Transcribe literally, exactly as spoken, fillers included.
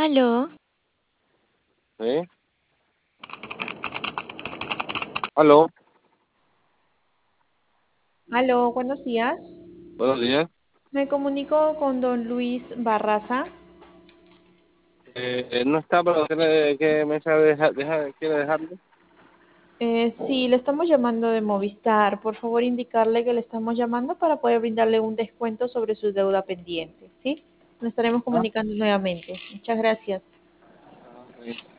Aló, ¿Sí? Aló, aló, buenos días. buenos días. Me comunico con don Luis Barraza. Eh, no está, pero ¿qué, le- qué mensaje deja, deja- quiere dejarle? Eh, sí, le estamos llamando de Movistar. Por favor, indicarle que le estamos llamando para poder brindarle un descuento sobre su deuda pendiente, ¿sí? Nos estaremos Ah, comunicando nuevamente. Muchas gracias. ah, ok.